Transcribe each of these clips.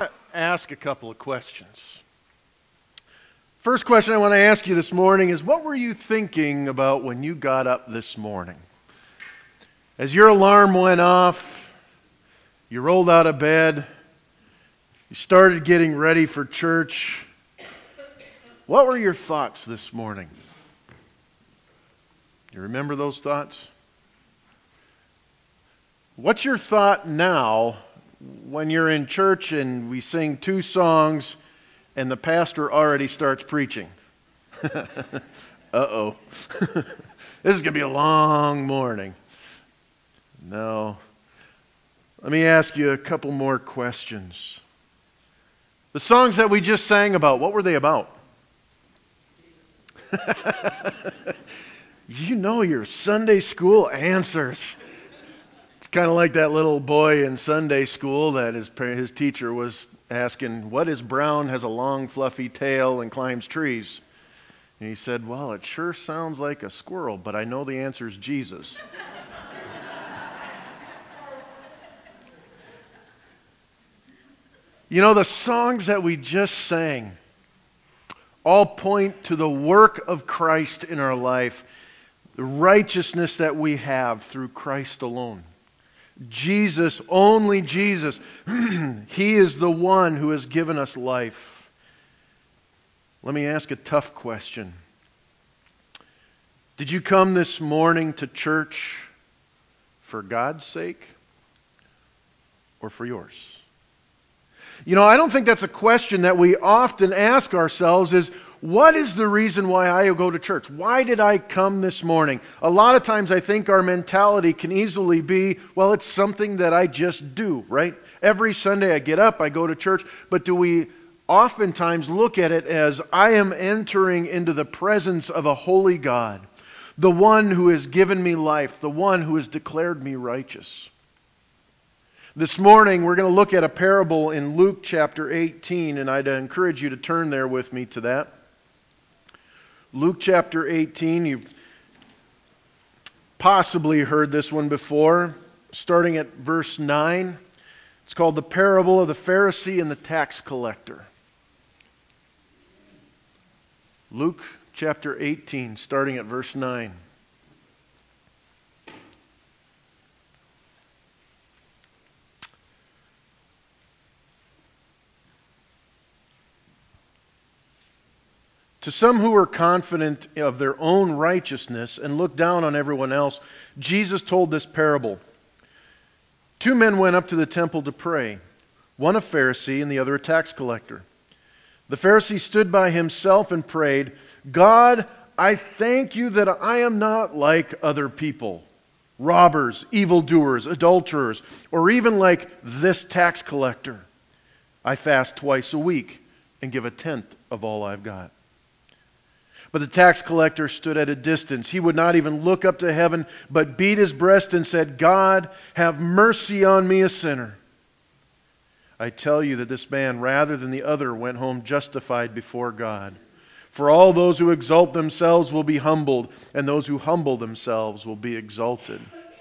Ask a couple of questions. First question I want to ask you this morning is, what were you thinking about when you got up this morning? As your alarm went off, you rolled out of bed, you started getting ready for church. What were your thoughts this morning? You remember those thoughts? What's your thought now when you're in church and we sing two songs and the pastor already starts preaching? Uh-oh. This is going to be a long morning. No. Let me ask you a couple more questions. The songs that we just sang about, what were they about? You know your Sunday school answers. It's kind of like that little boy in Sunday school that his teacher was asking, what is brown, has a long fluffy tail, and climbs trees? And he said, well, it sure sounds like a squirrel, but I know the answer is Jesus. You know, the songs that we just sang all point to the work of Christ in our life, the righteousness that we have through Christ alone. Jesus, only Jesus. He is the one who has given us life. Let me ask a tough question. Did you come this morning to church for God's sake or for yours? You know, I don't think that's a question that we often ask ourselves is, what is the reason why I go to church? Why did I come this morning? A lot of times I think our mentality can easily be, well, it's something that I just do, right? Every Sunday I get up, I go to church, but do we oftentimes look at it as I am entering into the presence of a holy God, the one who has given me life, the one who has declared me righteous? This morning we're going to look at a parable in Luke chapter 18, and I'd encourage you to turn there with me to that. Luke chapter 18, you've possibly heard this one before, starting at verse 9. It's called the parable of the Pharisee and the tax collector. Luke chapter 18, starting at verse 9. To some who were confident of their own righteousness and looked down on everyone else, Jesus told this parable. Two men went up to the temple to pray, one a Pharisee and the other a tax collector. The Pharisee stood by himself and prayed, God, I thank you that I am not like other people, robbers, evildoers, adulterers, or even like this tax collector. I fast twice a week and give a tenth of all I've got. But the tax collector stood at a distance. He would not even look up to heaven, but beat his breast and said, God, have mercy on me, a sinner. I tell you that this man, rather than the other, went home justified before God. For all those who exalt themselves will be humbled, and those who humble themselves will be exalted.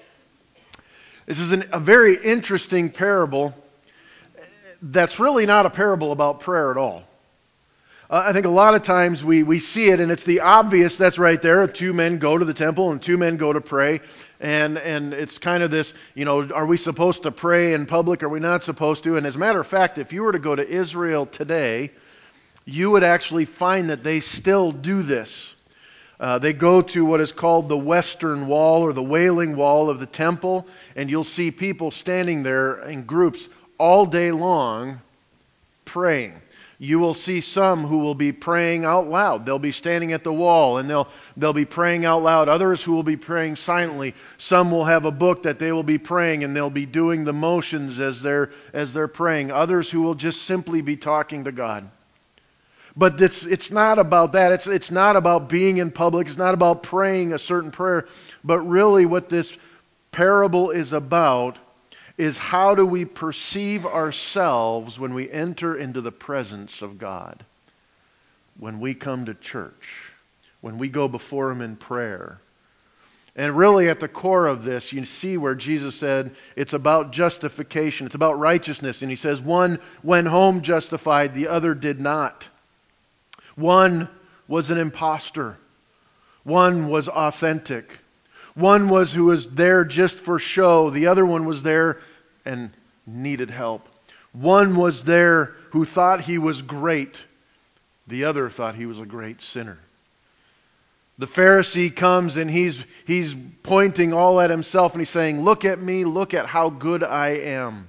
This is a very interesting parable that's really not a parable about prayer at all. I think a lot of times we see it and it's the obvious that's right there. Two men go to the temple and two men go to pray. And it's kind of this, are we supposed to pray in public? Are we not supposed to? And as a matter of fact, if you were to go to Israel today, you would actually find that they still do this. They go to what is called the Western Wall or the Wailing Wall of the temple. And you'll see people standing there in groups all day long praying. You will see some who will be praying out loud. They'll be standing at the wall and they'll be praying out loud. Others who will be praying silently. Some will have a book that they will be praying and they'll be doing the motions as they're praying. Others who will just simply be talking to God. But it's not about that. It's not about being in public. It's not about praying a certain prayer. But really what this parable is about is how do we perceive ourselves when we enter into the presence of God? When we come to church, when we go before Him in prayer, And really at the core of this, you see where Jesus said it's about justification. It's about righteousness. And He says one went home justified, the other did not. One was an imposter. One was authentic. One was who was there just for show. The other one was there and needed help. One was there who thought he was great. The other thought he was a great sinner. The Pharisee comes and he's pointing all at himself and he's saying, look at me, look at how good I am.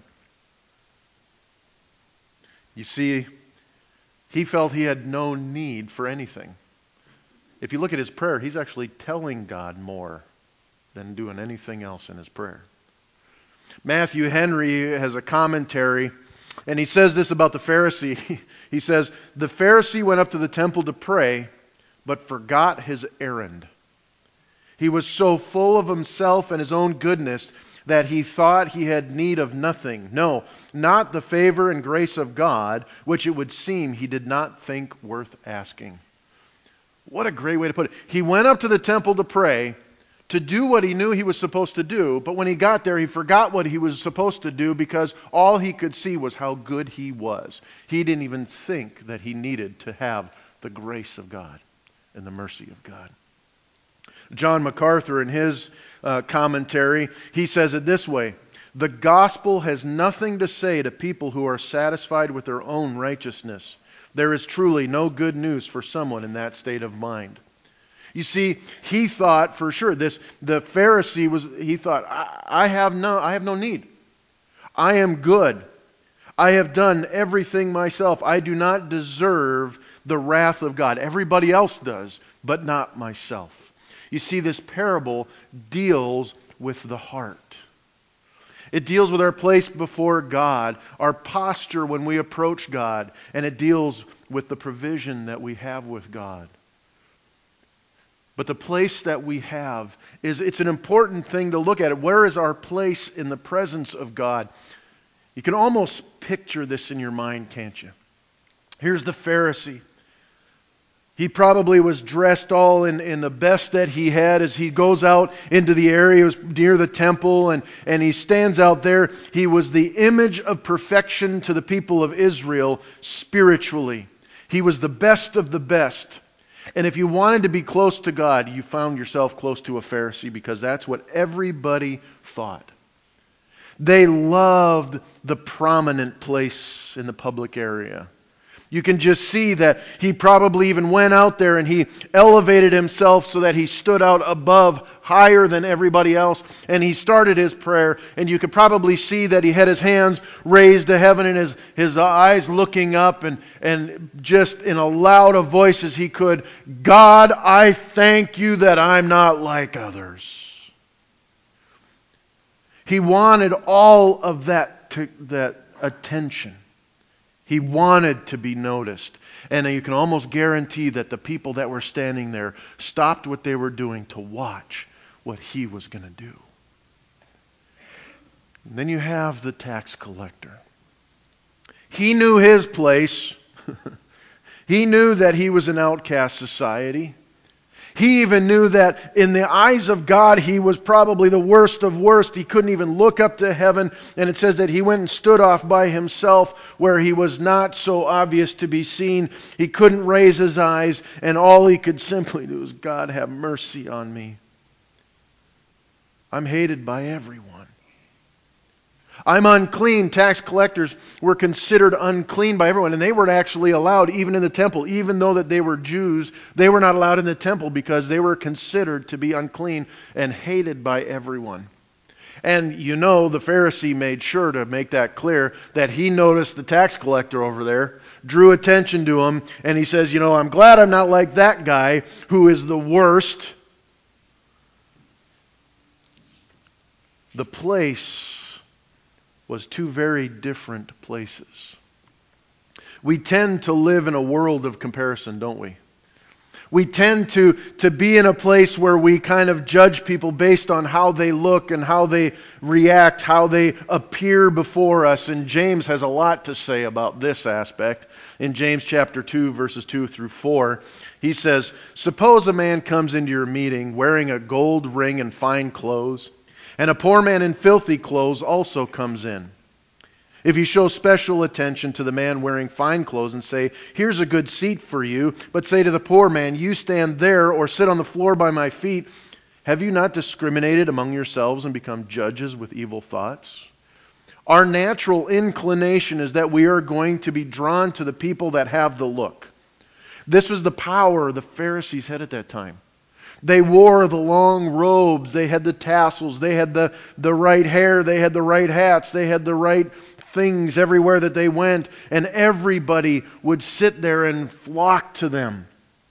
You see, he felt he had no need for anything. If you look at his prayer, he's actually telling God more than doing anything else in his prayer. Matthew Henry has a commentary, and he says this about the Pharisee. He says, the Pharisee went up to the temple to pray, but forgot his errand. He was so full of himself and his own goodness that he thought he had need of nothing. No, not the favor and grace of God, which it would seem he did not think worth asking. What a great way to put it. He went up to the temple to pray, to do what he knew he was supposed to do, but when he got there, he forgot what he was supposed to do because all he could see was how good he was. He didn't even think that he needed to have the grace of God and the mercy of God. John MacArthur, in his commentary, he says it this way: the gospel has nothing to say to people who are satisfied with their own righteousness. There is truly no good news for someone in that state of mind. You see, he thought for sure the Pharisee he thought, I have no need. I am good. I have done everything myself. I do not deserve the wrath of God. Everybody else does, but not myself. You see, this parable deals with the heart. It deals with our place before God, our posture when we approach God, and it deals with the provision that we have with God. But the place that we have it's an important thing to look at. Where is our place in the presence of God? You can almost picture this in your mind, can't you? Here's the Pharisee. He probably was dressed all in the best that he had as he goes out into the area near the temple and he stands out there. He was the image of perfection to the people of Israel spiritually. He was the best of the best. And if you wanted to be close to God, you found yourself close to a Pharisee because that's what everybody thought. They loved the prominent place in the public area. You can just see that he probably even went out there and he elevated himself so that he stood out above, higher than everybody else. And he started his prayer. And you could probably see that he had his hands raised to heaven and his eyes looking up and just in a loud a voice as he could, God, I thank you that I'm not like others. He wanted all of that attention. He wanted to be noticed. And you can almost guarantee that the people that were standing there stopped what they were doing to watch what he was going to do. And then you have the tax collector. He knew his place. He knew that he was an outcast society. He even knew that in the eyes of God, he was probably the worst of worst. He couldn't even look up to heaven. And it says that he went and stood off by himself where he was not so obvious to be seen. He couldn't raise his eyes. And all he could simply do is, God, have mercy on me. I'm hated by everyone. I'm unclean. Tax collectors were considered unclean by everyone, and they weren't actually allowed even in the temple. Even though that they were Jews, they were not allowed in the temple because they were considered to be unclean and hated by everyone. And you know, the Pharisee made sure to make that clear, that he noticed the tax collector over there, drew attention to him, and he says, I'm glad I'm not like that guy who is the worst. The place was two very different places. We tend to live in a world of comparison, don't we? We tend to be in a place where we kind of judge people based on how they look and how they react, how they appear before us. And James has a lot to say about this aspect. In James chapter 2, verses 2 through 4, he says, "Suppose a man comes into your meeting wearing a gold ring and fine clothes, and a poor man in filthy clothes also comes in. If you show special attention to the man wearing fine clothes and say, 'Here's a good seat for you,' but say to the poor man, 'You stand there or sit on the floor by my feet,' have you not discriminated among yourselves and become judges with evil thoughts?" Our natural inclination is that we are going to be drawn to the people that have the look. This was the power the Pharisees had at that time. They wore the long robes, they had the tassels, they had the right hair, they had the right hats, they had the right things everywhere that they went, and everybody would sit there and flock to them.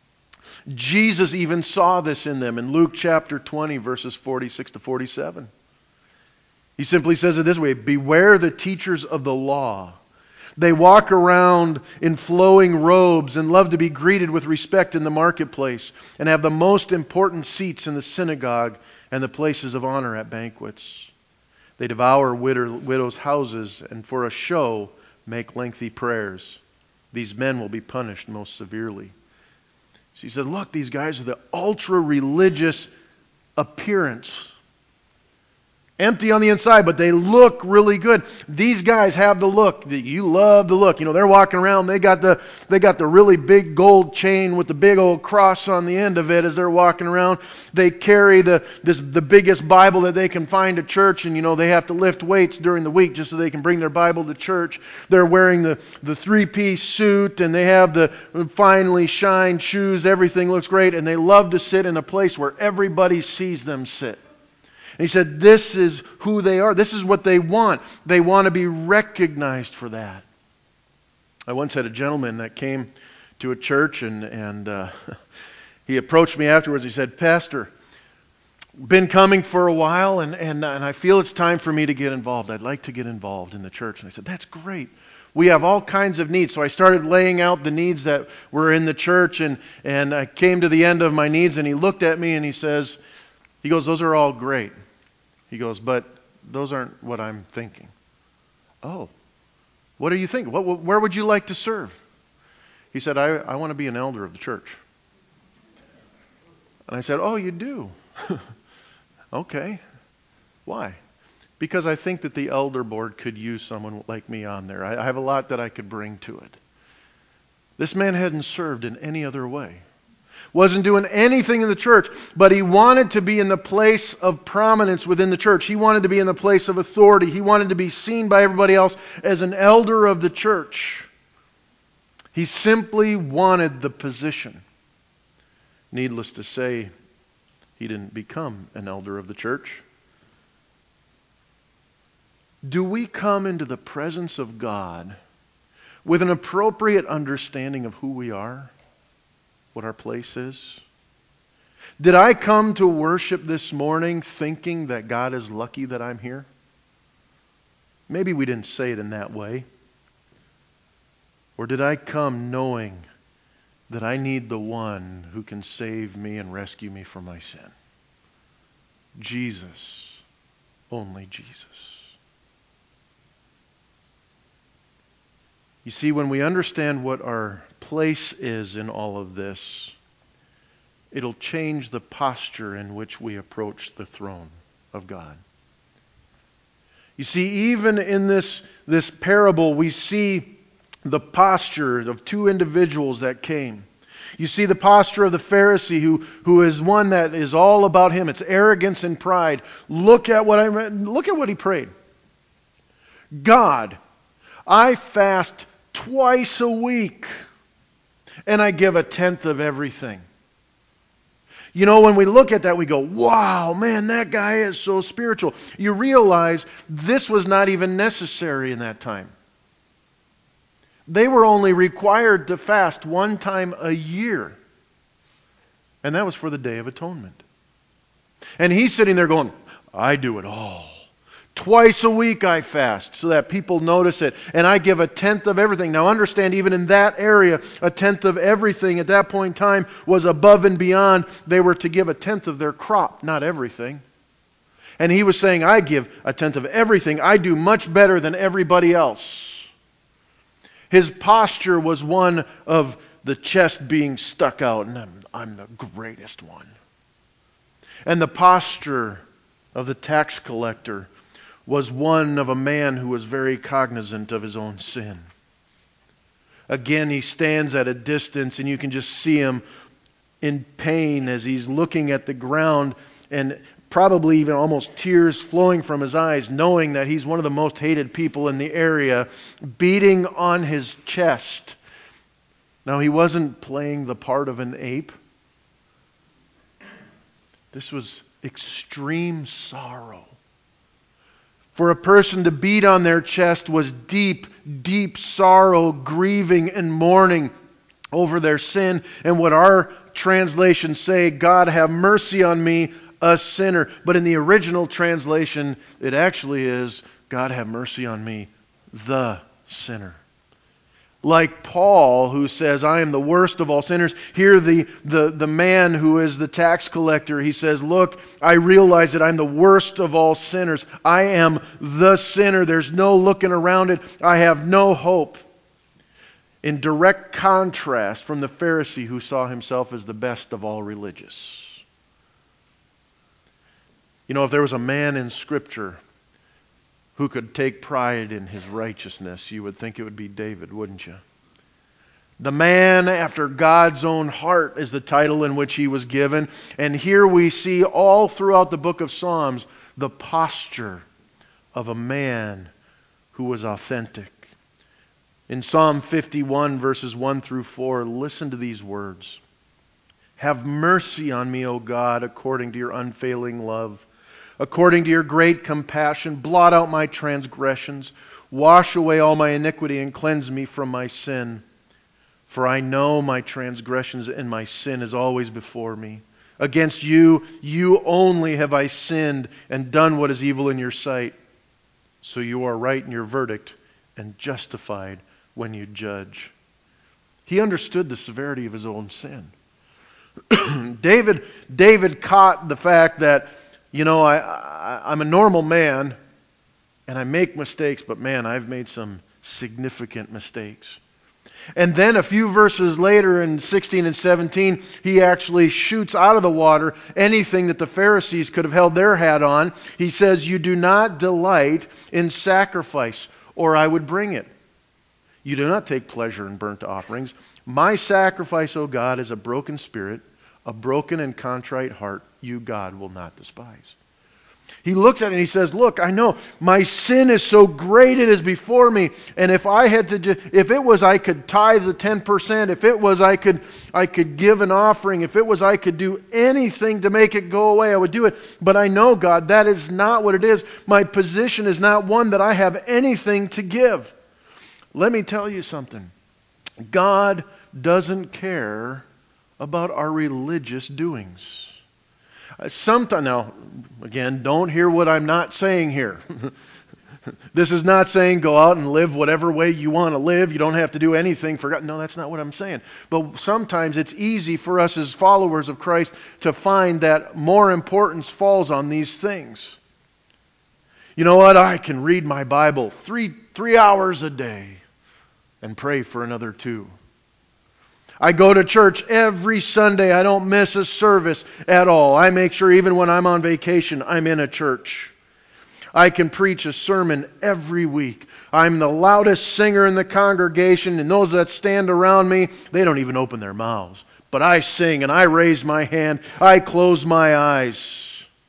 Jesus even saw this in them in Luke chapter 20, verses 46 to 47. He simply says it this way, "Beware the teachers of the law. They walk around in flowing robes and love to be greeted with respect in the marketplace and have the most important seats in the synagogue and the places of honor at banquets. They devour widows' houses and for a show make lengthy prayers. These men will be punished most severely." So he said, look, these guys are the ultra-religious appearance. Empty on the inside, but they look really good. These guys have the look. You love the look. You know, they're walking around. They got the really big gold chain with the big old cross on the end of it as they're walking around. They carry the biggest Bible that they can find at church, and you know they have to lift weights during the week just so they can bring their Bible to church. They're wearing the three-piece suit, and they have the finely shined shoes. Everything looks great, and they love to sit in a place where everybody sees them sit. And he said, this is who they are. This is what they want. They want to be recognized for that. I once had a gentleman that came to a church and he approached me afterwards. He said, "Pastor, been coming for a while and I feel it's time for me to get involved. I'd like to get involved in the church." And I said, "That's great. We have all kinds of needs." So I started laying out the needs that were in the church and I came to the end of my needs and he looked at me and he goes, "Those are all great." He goes, "But those aren't what I'm thinking." "Oh, what are you thinking? Where would you like to serve?" He said, I want to be an elder of the church." And I said, "Oh, you do?" "Okay. Why?" "Because I think that the elder board could use someone like me on there. I have a lot that I could bring to it." This man hadn't served in any other way. Wasn't doing anything in the church, but he wanted to be in the place of prominence within the church. He wanted to be in the place of authority. He wanted to be seen by everybody else as an elder of the church. He simply wanted the position. Needless to say, he didn't become an elder of the church. Do we come into the presence of God with an appropriate understanding of who we are? What our place is? Did I come to worship this morning thinking that God is lucky that I'm here? Maybe we didn't say it in that way. Or did I come knowing that I need the one who can save me and rescue me from my sin? Jesus. Only Jesus. You see, when we understand what our place is in all of this, it'll change the posture in which we approach the throne of God. You see, even in this parable, we see the posture of two individuals that came. You see the posture of the Pharisee who is one that is all about him. It's arrogance and pride. Look at what he prayed. "God, I fast twice a week, and I give a tenth of everything." You know, when we look at that, we go, wow, man, that guy is so spiritual. You realize this was not even necessary in that time. They were only required to fast one time a year. And that was for the Day of Atonement. And he's sitting there going, "I do it all Twice a week I fast so that people notice it. And I give a tenth of everything. Now understand, even in that area, a tenth of everything at that point in time was above and beyond. They were to give a tenth of their crop, not everything. And he was saying, I give a tenth of everything. I do much better than everybody else. His posture was one of the chest being stuck out, and I'm the greatest one. And the posture of the tax collector was one of a man who was very cognizant of his own sin. Again, he stands at a distance, and you can just see him in pain as he's looking at the ground, and probably even almost tears flowing from his eyes, knowing that he's one of the most hated people in the area, beating on his chest. Now, he wasn't playing the part of an ape. This was extreme sorrow. For a person to beat on their chest was deep, deep sorrow, grieving and mourning over their sin. And what our translations say, God have mercy on me, a sinner. But in the original translation, it actually is, God have mercy on me, the sinner. Like Paul, who says, I am the worst of all sinners. Here the man who is the tax collector, he says, look, I realize that I'm the worst of all sinners. I am the sinner. There's no looking around it. I have no hope. In direct contrast from the Pharisee who saw himself as the best of all religious. You know, if there was a man in Scripture who could take pride in his righteousness, you would think it would be David, wouldn't you? The man after God's own heart is the title in which he was given. And here we see all throughout the book of Psalms the posture of a man who was authentic. In Psalm 51, verses 1 through 4, listen to these words. Have mercy on me, O God, according to your unfailing love. According to your great compassion, blot out my transgressions. Wash away all my iniquity and cleanse me from my sin. For I know my transgressions and my sin is always before me. Against you, you only have I sinned and done what is evil in your sight. So you are right in your verdict and justified when you judge. He understood the severity of his own sin. David caught the fact that, you know, I'm a normal man and I make mistakes, but man, I've made some significant mistakes. And then a few verses later in 16 and 17, he actually shoots out of the water anything that the Pharisees could have held their hat on. He says, you do not delight in sacrifice, or I would bring it. You do not take pleasure in burnt offerings. My sacrifice, O God, is a broken spirit, a broken and contrite heart, you, God, will not despise. He looks at it and he says, look, I know my sin is so great it is before me. And if I had to, if it was I could tithe the 10%, if it was I could give an offering, if it was I could do anything to make it go away, I would do it. But I know, God, that is not what it is. My position is not one that I have anything to give. Let me tell you something. God doesn't care about our religious doings. Sometimes, now, again, don't hear what I'm not saying here. This is not saying go out and live whatever way you want to live. You don't have to do anything for God. No, that's not what I'm saying. But sometimes it's easy for us as followers of Christ to find that more importance falls on these things. You know what? I can read my Bible three hours a day and pray for another 2. I go to church every Sunday. I don't miss a service at all. I make sure even when I'm on vacation, I'm in a church. I can preach a sermon every week. I'm the loudest singer in the congregation, and those that stand around me, they don't even open their mouths. But I sing and I raise my hand. I close my eyes.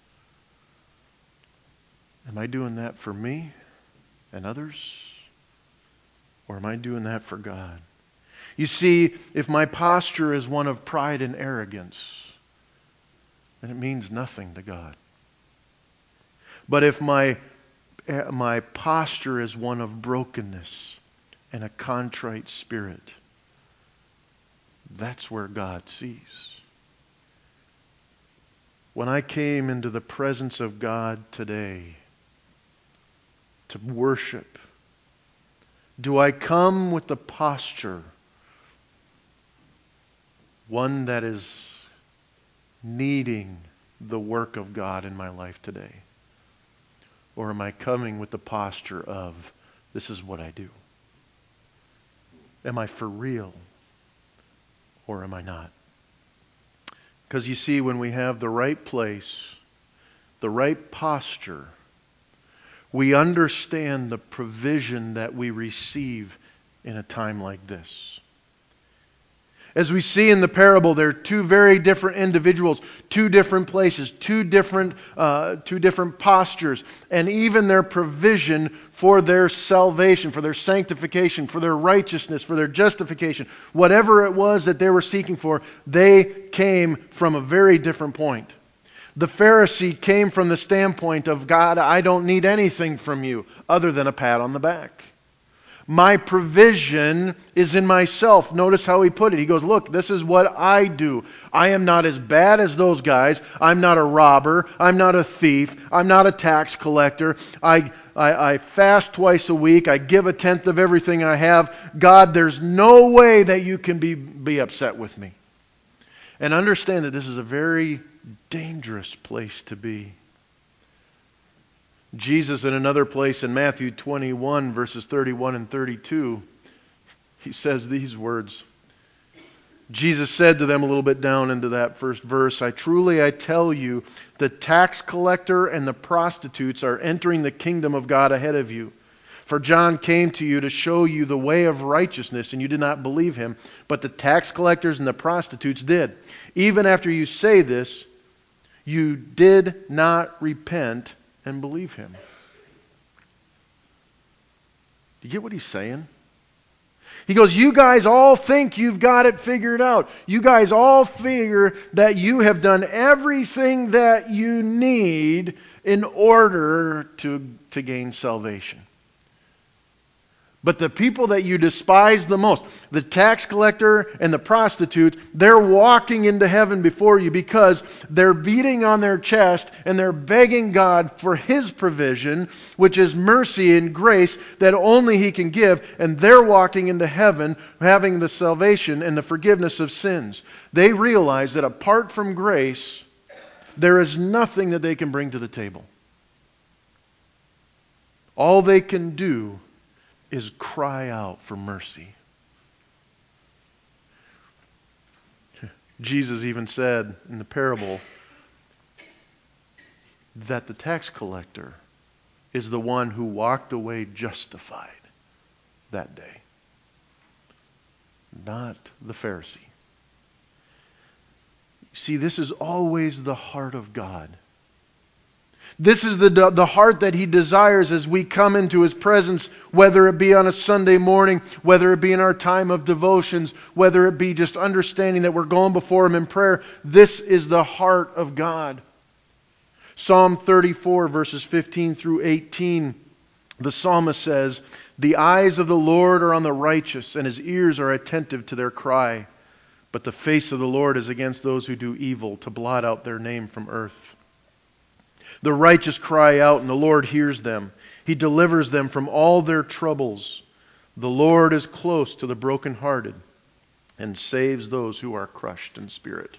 Am I doing that for me and others? Or am I doing that for God? You see, if my posture is one of pride and arrogance, then it means nothing to God. But if my posture is one of brokenness and a contrite spirit, that's where God sees. When I came into the presence of God today, to worship? Do I come with the posture, one that is needing the work of God in my life today? Or am I coming with the posture of, this is what I do? Am I for real? Or am I not? Because you see, when we have the right place, the right posture, we understand the provision that we receive in a time like this. As we see in the parable, there are two very different individuals, two different places, two different postures, and even their provision for their salvation, for their sanctification, for their righteousness, for their justification, whatever it was that they were seeking for, they came from a very different point. The Pharisee came from the standpoint of, God, I don't need anything from you other than a pat on the back. My provision is in myself. Notice how he put it. He goes, look, this is what I do. I am not as bad as those guys. I'm not a robber. I'm not a thief. I'm not a tax collector. I fast twice a week. I give 1/10 of everything I have. God, there's no way that you can be upset with me. And understand that this is a very dangerous place to be. Jesus, in another place in Matthew 21, verses 31 and 32, he says these words. Jesus said to them a little bit down into that first verse, I tell you, the tax collector and the prostitutes are entering the kingdom of God ahead of you. For John came to you to show you the way of righteousness, and you did not believe him, but the tax collectors and the prostitutes did. Even after you say this, you did not repent and believe him. Do you get what he's saying? He goes, you guys all think you've got it figured out. You guys all figure that you have done everything that you need in order to gain salvation. But the people that you despise the most, the tax collector and the prostitute, they're walking into heaven before you because they're beating on their chest and they're begging God for His provision, which is mercy and grace that only He can give. And they're walking into heaven having the salvation and the forgiveness of sins. They realize that apart from grace, there is nothing that they can bring to the table. All they can do is cry out for mercy. Jesus even said in the parable that the tax collector is the one who walked away justified that day, not the Pharisee. See, this is always the heart of God. This is the heart that He desires as we come into His presence, whether it be on a Sunday morning, whether it be in our time of devotions, whether it be just understanding that we're going before Him in prayer. This is the heart of God. Psalm 34, verses 15 through 18, the psalmist says, the eyes of the Lord are on the righteous, and His ears are attentive to their cry. But the face of the Lord is against those who do evil, to blot out their name from earth. The righteous cry out, and the Lord hears them. He delivers them from all their troubles. The Lord is close to the brokenhearted and saves those who are crushed in spirit.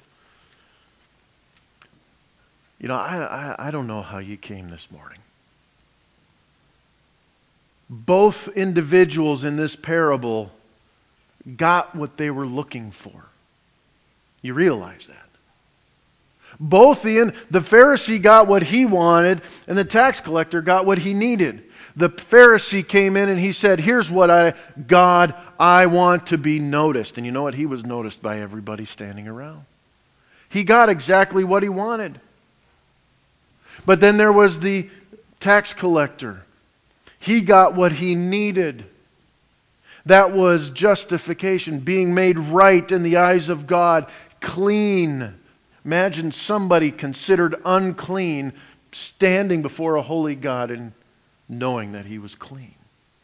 You know, I don't know how you came this morning. Both individuals in this parable got what they were looking for. You realize that? Both the Pharisee got what he wanted, and the tax collector got what he needed. The Pharisee came in and he said, here's what I want to be noticed. And you know what? He was noticed by everybody standing around. He got exactly what he wanted. But then there was the tax collector. He got what he needed. That was justification, being made right in the eyes of God, clean. Imagine somebody considered unclean standing before a holy God and knowing that he was clean.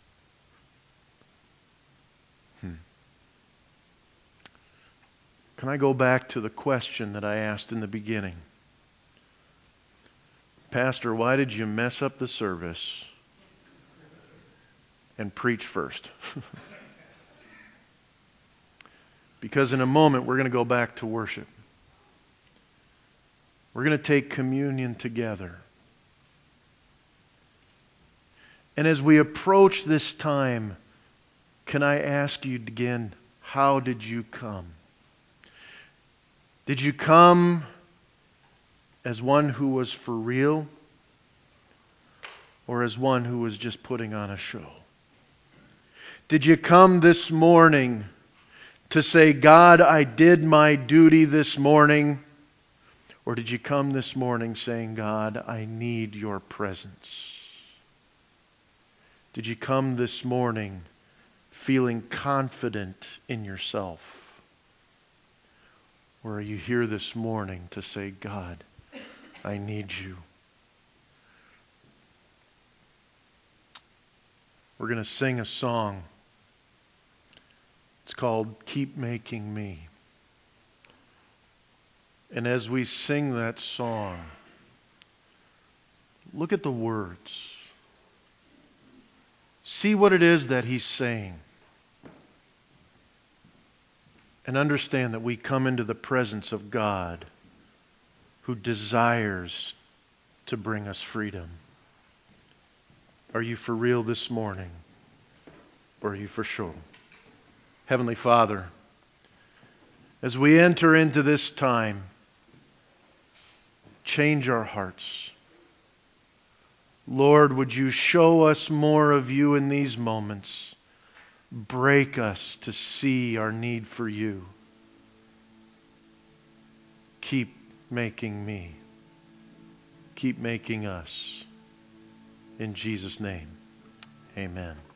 Can I go back to the question that I asked in the beginning? Pastor, why did you mess up the service and preach first. Because in a moment we're going to go back to worship. We're going to take communion together. And as we approach this time, can I ask you again, how did you come? Did you come as one who was for real, or as one who was just putting on a show? Did you come this morning to say, God, I did my duty this morning? Or did you come this morning saying, God, I need your presence? Did you come this morning feeling confident in yourself? Or are you here this morning to say, God, I need you? We're going to sing a song. It's called Keep Making Me. And as we sing that song, look at the words. See what it is that he's saying. And understand that we come into the presence of God who desires to bring us freedom. Are you for real this morning? Or are you for show? Heavenly Father, as we enter into this time, change our hearts. Lord, would you show us more of you in these moments? Break us to see our need for you. Keep making me. Keep making us. In Jesus' name, amen.